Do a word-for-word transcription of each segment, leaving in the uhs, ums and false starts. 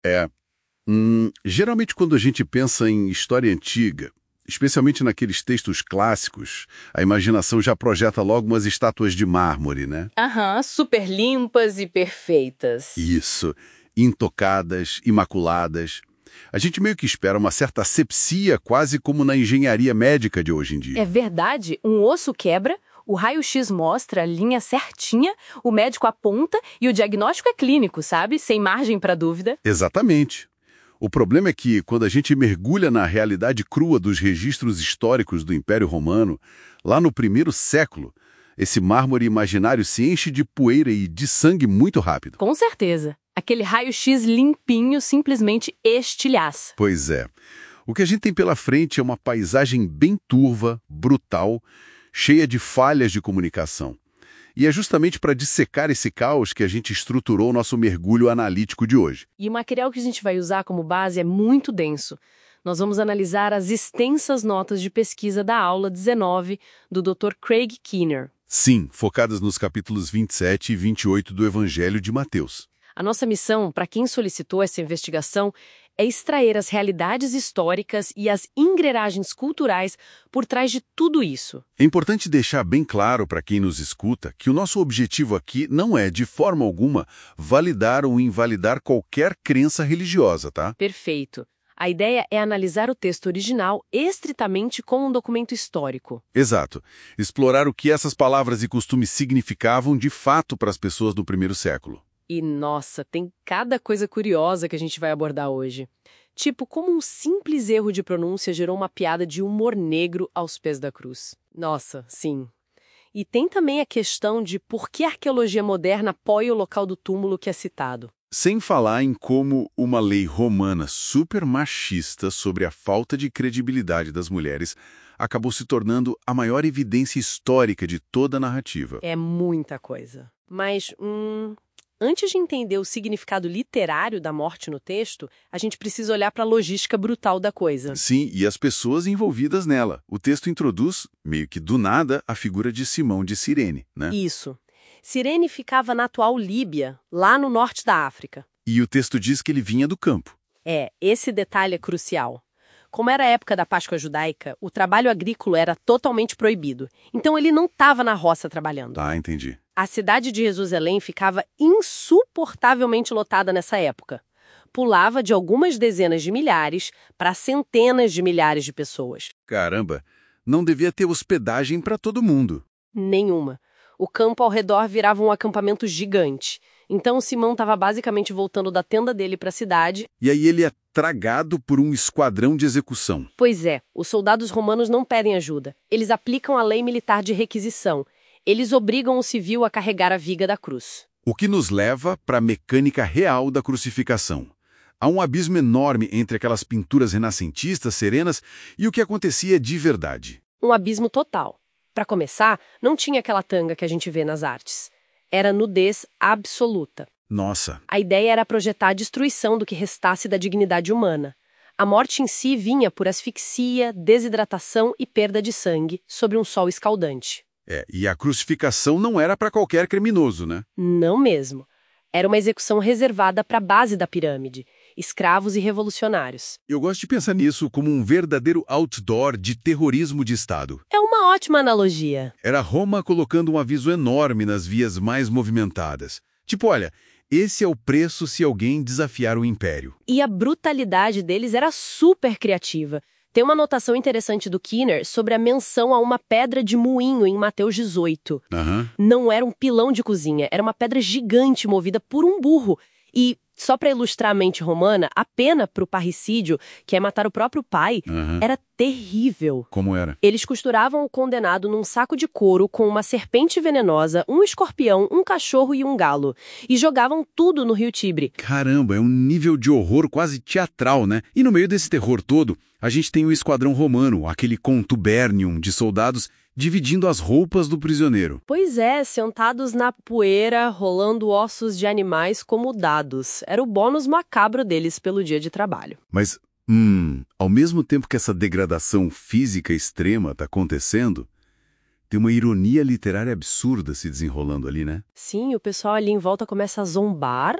É. Hum, geralmente, quando a gente pensa em história antiga, especialmente naqueles textos clássicos, a imaginação já projeta logo umas estátuas de mármore, né? Aham, super limpas e perfeitas. Isso. Intocadas, imaculadas. A gente meio que espera uma certa asepsia, quase como na engenharia médica de hoje em dia. É verdade, um osso quebra, o raio-x mostra a linha certinha, o médico aponta e o diagnóstico é clínico, sabe? Sem margem para dúvida. Exatamente. O problema é que, quando a gente mergulha na realidade crua dos registros históricos do Império Romano, lá no primeiro século, esse mármore imaginário se enche de poeira e de sangue muito rápido. Com certeza. Aquele raio-x limpinho simplesmente estilhaça. Pois é. O que a gente tem pela frente é uma paisagem bem turva, brutal, cheia de falhas de comunicação. E é justamente para dissecar esse caos que a gente estruturou o nosso mergulho analítico de hoje. E o material que a gente vai usar como base é muito denso. Nós vamos analisar as extensas notas de pesquisa da aula dezenove do doutor Craig Keener. Sim, focadas nos capítulos vinte e sete e vinte e oito do Evangelho de Mateus. A nossa missão, para quem solicitou essa investigação, é extrair as realidades históricas e as engrenagens culturais por trás de tudo isso. É importante deixar bem claro para quem nos escuta que o nosso objetivo aqui não é, de forma alguma, validar ou invalidar qualquer crença religiosa, tá? Perfeito. A ideia é analisar o texto original estritamente como um documento histórico. Exato. Explorar o que essas palavras e costumes significavam de fato para as pessoas do primeiro século. E, nossa, tem cada coisa curiosa que a gente vai abordar hoje. Tipo, como um simples erro de pronúncia gerou uma piada de humor negro aos pés da cruz. Nossa, sim. E tem também a questão de por que a arqueologia moderna apoia o local do túmulo que é citado. Sem falar em como uma lei romana super machista sobre a falta de credibilidade das mulheres acabou se tornando a maior evidência histórica de toda a narrativa. É muita coisa. Mas, hum... antes de entender o significado literário da morte no texto, a gente precisa olhar para a logística brutal da coisa. Sim, e as pessoas envolvidas nela. O texto introduz, meio que do nada, a figura de Simão de Cirene, né? Isso. Cirene ficava na atual Líbia, lá no norte da África. E o texto diz que ele vinha do campo. É, esse detalhe é crucial. Como era a época da Páscoa judaica, o trabalho agrícola era totalmente proibido. Então ele não estava na roça trabalhando. Ah, entendi. A cidade de Jerusalém ficava insuportavelmente lotada nessa época. Pulava de algumas dezenas de milhares para centenas de milhares de pessoas. Caramba, não devia ter hospedagem para todo mundo. Nenhuma. O campo ao redor virava um acampamento gigante. Então Simão estava basicamente voltando da tenda dele para a cidade. E aí ele é tragado por um esquadrão de execução. Pois é, os soldados romanos não pedem ajuda. Eles aplicam a lei militar de requisição. Eles obrigam o civil a carregar a viga da cruz. O que nos leva para a mecânica real da crucificação. Há um abismo enorme entre aquelas pinturas renascentistas serenas e o que acontecia de verdade. Um abismo total. Para começar, não tinha aquela tanga que a gente vê nas artes. Era nudez absoluta. Nossa. A ideia era projetar a destruição do que restasse da dignidade humana. A morte em si vinha por asfixia, desidratação e perda de sangue sobre um sol escaldante. É, e a crucificação não era para qualquer criminoso, né? Não mesmo. Era uma execução reservada para a base da pirâmide, escravos e revolucionários. Eu gosto de pensar nisso como um verdadeiro outdoor de terrorismo de Estado. É uma ótima analogia. Era Roma colocando um aviso enorme nas vias mais movimentadas. Tipo, olha, esse é o preço se alguém desafiar o império. E a brutalidade deles era super criativa. Tem uma anotação interessante do Keener sobre a menção a uma pedra de moinho em Mateus dezoito. Uhum. Não era um pilão de cozinha, era uma pedra gigante movida por um burro. E, só para ilustrar a mente romana, a pena para o parricídio, que é matar o próprio pai, Uhum. era terrível. Como era? Eles costuravam o condenado num saco de couro com uma serpente venenosa, um escorpião, um cachorro e um galo. E jogavam tudo no rio Tibre. Caramba, é um nível de horror quase teatral, né? E no meio desse terror todo, a gente tem o esquadrão romano, aquele contubernium de soldados dividindo as roupas do prisioneiro. Pois é, sentados na poeira, rolando ossos de animais como dados. Era o bônus macabro deles pelo dia de trabalho. Mas, hum, ao mesmo tempo que essa degradação física extrema está acontecendo, tem uma ironia literária absurda se desenrolando ali, né? Sim, o pessoal ali em volta começa a zombar,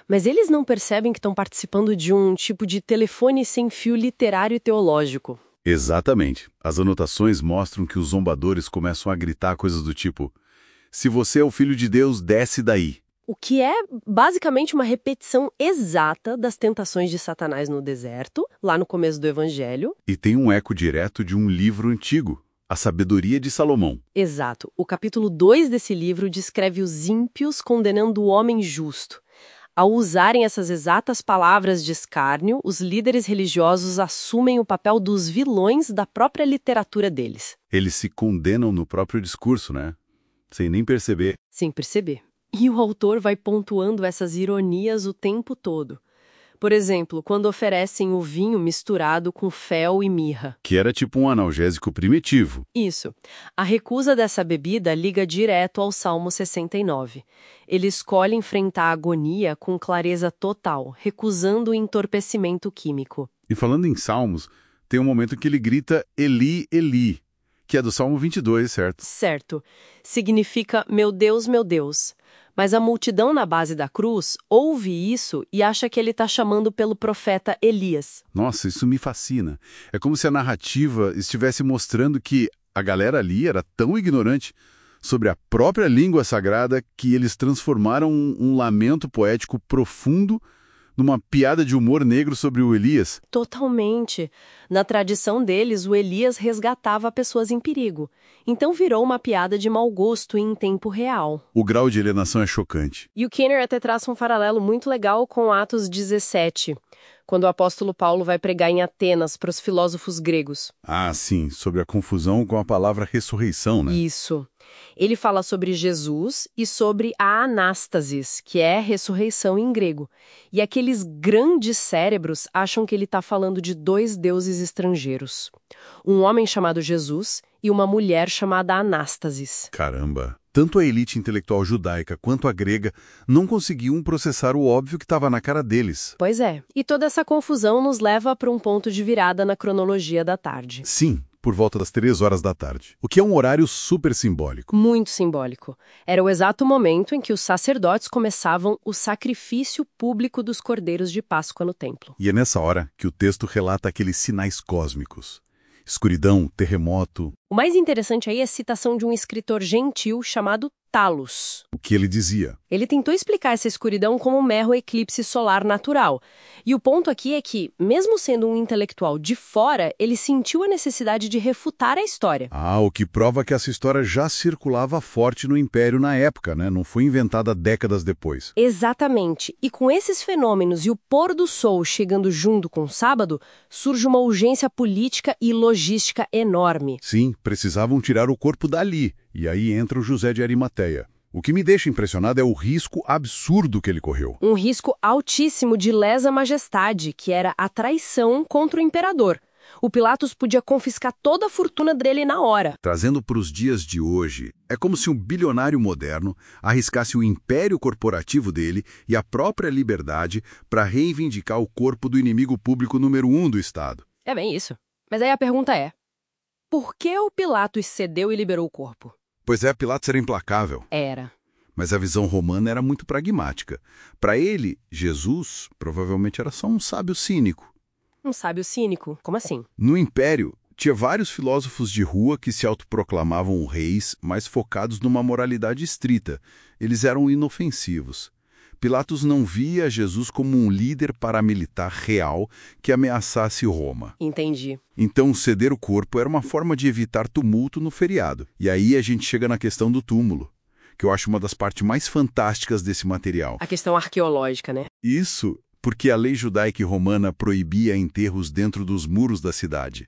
Mas eles não percebem que estão participando de um tipo de telefone sem fio literário e teológico. Exatamente. As anotações mostram que os zombadores começam a gritar coisas do tipo: se você é o filho de Deus, desce daí. O que é basicamente uma repetição exata das tentações de Satanás no deserto, lá no começo do Evangelho. E tem um eco direto de um livro antigo, A Sabedoria de Salomão. Exato. O capítulo dois desse livro descreve os ímpios condenando o homem justo. Ao usarem essas exatas palavras de escárnio, os líderes religiosos assumem o papel dos vilões da própria literatura deles. Eles se condenam no próprio discurso, né? Sem nem perceber. Sem perceber. E o autor vai pontuando essas ironias o tempo todo. Por exemplo, quando oferecem o vinho misturado com fel e mirra. Que era tipo um analgésico primitivo. Isso. A recusa dessa bebida liga direto ao Salmo sessenta e nove. Ele escolhe enfrentar a agonia com clareza total, recusando o entorpecimento químico. E falando em salmos, tem um momento que ele grita Eli, Eli, que é do Salmo vinte e dois, certo? Certo. Significa meu Deus, meu Deus. Mas a multidão na base da cruz ouve isso e acha que ele está chamando pelo profeta Elias. Nossa, isso me fascina. É como se a narrativa estivesse mostrando que a galera ali era tão ignorante sobre a própria língua sagrada que eles transformaram um, um lamento poético profundo numa piada de humor negro sobre o Elias. Totalmente. Na tradição deles, o Elias resgatava pessoas em perigo. Então virou uma piada de mau gosto em tempo real. O grau de alienação é chocante. E o Kenner até traça um paralelo muito legal com Atos dezessete, quando o apóstolo Paulo vai pregar em Atenas para os filósofos gregos. Ah, sim, sobre a confusão com a palavra ressurreição, né? Isso. Ele fala sobre Jesus e sobre a anástasis, que é ressurreição em grego. E aqueles grandes cérebros acham que ele está falando de dois deuses estrangeiros. Um homem chamado Jesus e uma mulher chamada Anástasis. Caramba! Tanto a elite intelectual judaica quanto a grega não conseguiam processar o óbvio que estava na cara deles. Pois é. E toda essa confusão nos leva para um ponto de virada na cronologia da tarde. Sim, por volta das três horas da tarde, o que é um horário super simbólico. Muito simbólico. Era o exato momento em que os sacerdotes começavam o sacrifício público dos cordeiros de Páscoa no templo. E é nessa hora que o texto relata aqueles sinais cósmicos. Escuridão, terremoto. O mais interessante aí é a citação de um escritor gentil chamado Talos. O que ele dizia? Ele tentou explicar essa escuridão como um mero eclipse solar natural. E o ponto aqui é que, mesmo sendo um intelectual de fora, ele sentiu a necessidade de refutar a história. Ah, o que prova que essa história já circulava forte no Império na época, né? Não foi inventada décadas depois. Exatamente. E com esses fenômenos e o pôr do sol chegando junto com o sábado, surge uma urgência política e logística enorme. Sim, precisavam tirar o corpo dali. E aí entra o José de Arimateia. O que me deixa impressionado é o risco absurdo que ele correu. Um risco altíssimo de lesa majestade, que era a traição contra o imperador. O Pilatos podia confiscar toda a fortuna dele na hora. Trazendo para os dias de hoje, é como se um bilionário moderno arriscasse o império corporativo dele e a própria liberdade para reivindicar o corpo do inimigo público número um do Estado. É bem isso. Mas aí a pergunta é, por que o Pilatos cedeu e liberou o corpo? Pois é, Pilatos era implacável. Era. Mas a visão romana era muito pragmática. Para ele, Jesus provavelmente era só um sábio cínico. Um sábio cínico? Como assim? No Império, tinha vários filósofos de rua que se autoproclamavam reis, mas focados numa moralidade estrita. Eles eram inofensivos. Pilatos não via Jesus como um líder paramilitar real que ameaçasse Roma. Entendi. Então, ceder o corpo era uma forma de evitar tumulto no feriado. E aí a gente chega na questão do túmulo, que eu acho uma das partes mais fantásticas desse material. A questão arqueológica, né? Isso porque a lei judaica e romana proibia enterros dentro dos muros da cidade.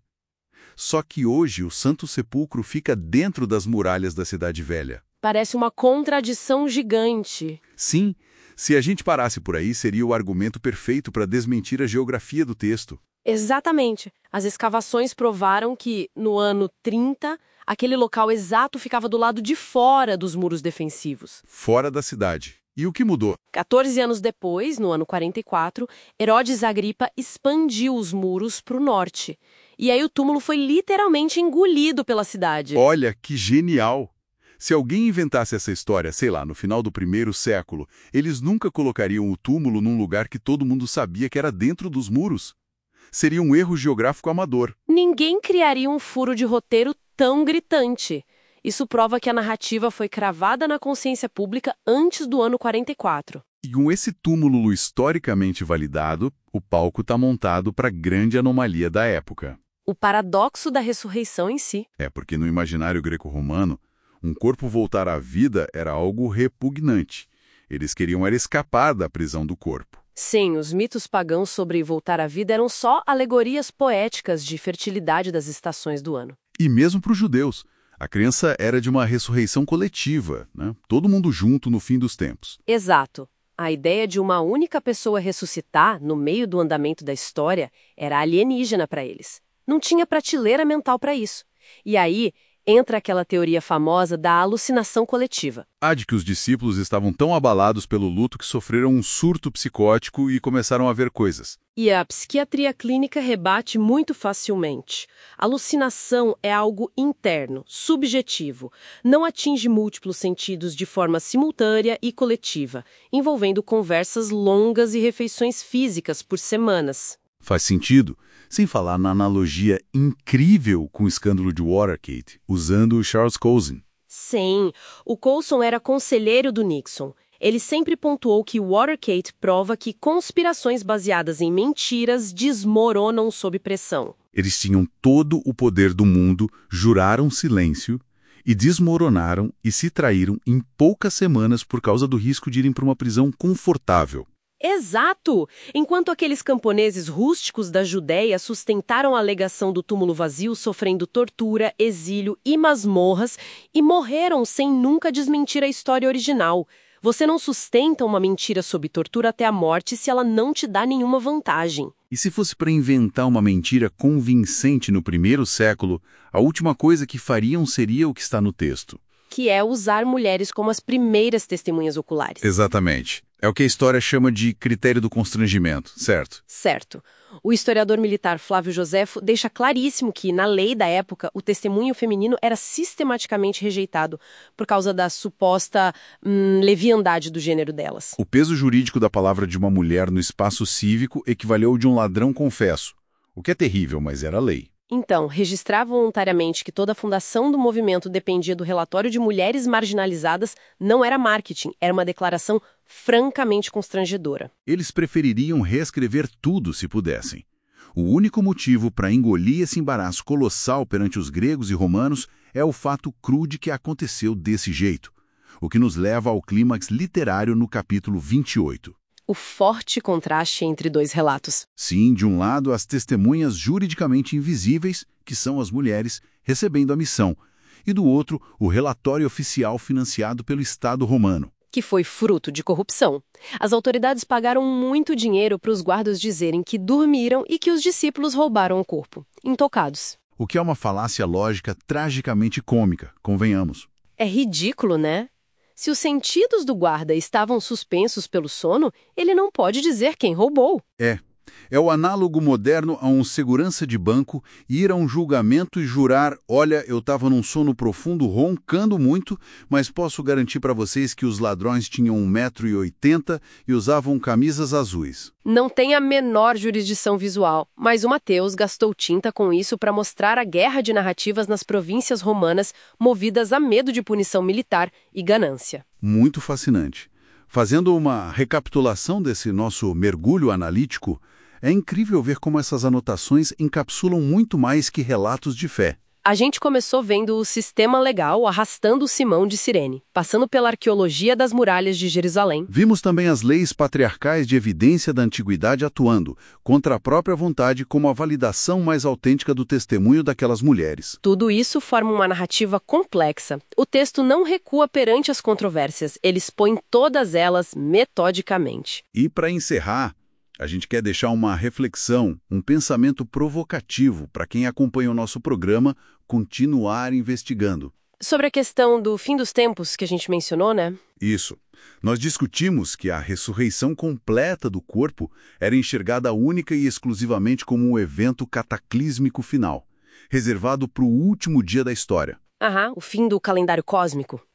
Só que hoje o Santo Sepulcro fica dentro das muralhas da Cidade Velha. Parece uma contradição gigante. Sim, se a gente parasse por aí, seria o argumento perfeito para desmentir a geografia do texto. Exatamente. As escavações provaram que, no ano trinta, aquele local exato ficava do lado de fora dos muros defensivos. Fora da cidade. E o que mudou? quatorze anos depois, no ano quarenta e quatro, Herodes Agripa expandiu os muros para o norte. E aí o túmulo foi literalmente engolido pela cidade. Olha, que genial! Se alguém inventasse essa história, sei lá, no final do primeiro século, eles nunca colocariam o túmulo num lugar que todo mundo sabia que era dentro dos muros. Seria um erro geográfico amador. Ninguém criaria um furo de roteiro tão gritante. Isso prova que a narrativa foi cravada na consciência pública antes do ano quarenta e quatro. E com esse túmulo historicamente validado, o palco está montado para a grande anomalia da época. O paradoxo da ressurreição em si. É porque no imaginário greco-romano, um corpo voltar à vida era algo repugnante. Eles queriam era escapar da prisão do corpo. Sim, os mitos pagãos sobre voltar à vida eram só alegorias poéticas de fertilidade das estações do ano. E mesmo para os judeus, a crença era de uma ressurreição coletiva, né? Todo mundo junto no fim dos tempos. Exato. A ideia de uma única pessoa ressuscitar no meio do andamento da história era alienígena para eles. Não tinha prateleira mental para isso. E aí entra aquela teoria famosa da alucinação coletiva. A de que os discípulos estavam tão abalados pelo luto que sofreram um surto psicótico e começaram a ver coisas. E a psiquiatria clínica rebate muito facilmente. Alucinação é algo interno, subjetivo. Não atinge múltiplos sentidos de forma simultânea e coletiva, envolvendo conversas longas e refeições físicas por semanas. Faz sentido, sem falar na analogia incrível com o escândalo de Watergate, usando o Charles Coulson. Sim, o Coulson era conselheiro do Nixon. Ele sempre pontuou que o Watergate prova que conspirações baseadas em mentiras desmoronam sob pressão. Eles tinham todo o poder do mundo, juraram silêncio e desmoronaram e se traíram em poucas semanas por causa do risco de irem para uma prisão confortável. Exato! Enquanto aqueles camponeses rústicos da Judéia sustentaram a alegação do túmulo vazio sofrendo tortura, exílio e masmorras e morreram sem nunca desmentir a história original. Você não sustenta uma mentira sob tortura até a morte se ela não te dá nenhuma vantagem. E se fosse para inventar uma mentira convincente no primeiro século, a última coisa que fariam seria o que está no texto. Que é usar mulheres como as primeiras testemunhas oculares. Exatamente. É o que a história chama de critério do constrangimento, certo? Certo. O historiador militar Flávio Joséfo deixa claríssimo que, na lei da época, o testemunho feminino era sistematicamente rejeitado por causa da suposta hum, leviandade do gênero delas. O peso jurídico da palavra de uma mulher no espaço cívico equivaleu ao de um ladrão confesso, o que é terrível, mas era lei. Então, registrar voluntariamente que toda a fundação do movimento dependia do relatório de mulheres marginalizadas não era marketing, era uma declaração francamente constrangedora. Eles prefeririam reescrever tudo se pudessem. O único motivo para engolir esse embaraço colossal perante os gregos e romanos é o fato cru de que aconteceu desse jeito, o que nos leva ao clímax literário no capítulo vinte e oito. O forte contraste entre dois relatos. Sim, de um lado, as testemunhas juridicamente invisíveis, que são as mulheres, recebendo a missão, e do outro, o relatório oficial financiado pelo Estado romano. Que foi fruto de corrupção. As autoridades pagaram muito dinheiro para os guardas dizerem que dormiram e que os discípulos roubaram o corpo, intocados. O que é uma falácia lógica tragicamente cômica, convenhamos. É ridículo, né? Se os sentidos do guarda estavam suspensos pelo sono, ele não pode dizer quem roubou. É. É o análogo moderno a um segurança de banco ir a um julgamento e jurar: olha, eu estava num sono profundo, roncando muito, mas posso garantir para vocês que os ladrões tinham um metro e oitenta e usavam camisas azuis. Não tem a menor jurisdição visual, mas o Mateus gastou tinta com isso para mostrar a guerra de narrativas nas províncias romanas movidas a medo de punição militar e ganância. Muito fascinante. Fazendo uma recapitulação desse nosso mergulho analítico, é incrível ver como essas anotações encapsulam muito mais que relatos de fé. A gente começou vendo o sistema legal arrastando Simão de Cirene, passando pela arqueologia das muralhas de Jerusalém. Vimos também as leis patriarcais de evidência da antiguidade atuando, contra a própria vontade, como a validação mais autêntica do testemunho daquelas mulheres. Tudo isso forma uma narrativa complexa. O texto não recua perante as controvérsias, ele expõe todas elas metodicamente. E para encerrar, a gente quer deixar uma reflexão, um pensamento provocativo para quem acompanha o nosso programa continuar investigando. Sobre a questão do fim dos tempos que a gente mencionou, né? Isso. Nós discutimos que a ressurreição completa do corpo era enxergada única e exclusivamente como um evento cataclísmico final, reservado para o último dia da história. Aham, o fim do calendário cósmico.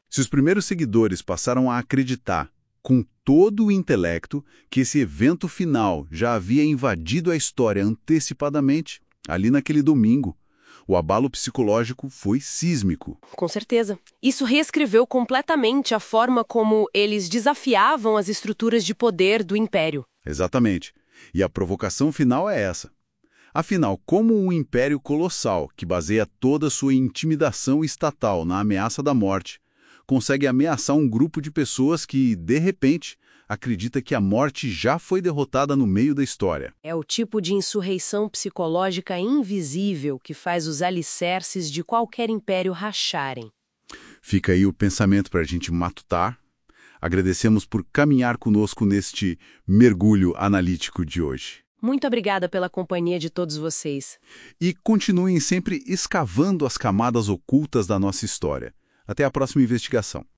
Se os primeiros seguidores passaram a acreditar, com todo o intelecto, que esse evento final já havia invadido a história antecipadamente, ali naquele domingo, o abalo psicológico foi sísmico. Com certeza. Isso reescreveu completamente a forma como eles desafiavam as estruturas de poder do Império. Exatamente. E a provocação final é essa. Afinal, como um império colossal, que baseia toda a sua intimidação estatal na ameaça da morte, consegue ameaçar um grupo de pessoas que, de repente, acredita que a morte já foi derrotada no meio da história? É o tipo de insurreição psicológica invisível que faz os alicerces de qualquer império racharem. Fica aí o pensamento para a gente matutar. Agradecemos por caminhar conosco neste mergulho analítico de hoje. Muito obrigada pela companhia de todos vocês. E continuem sempre escavando as camadas ocultas da nossa história. Até a próxima investigação.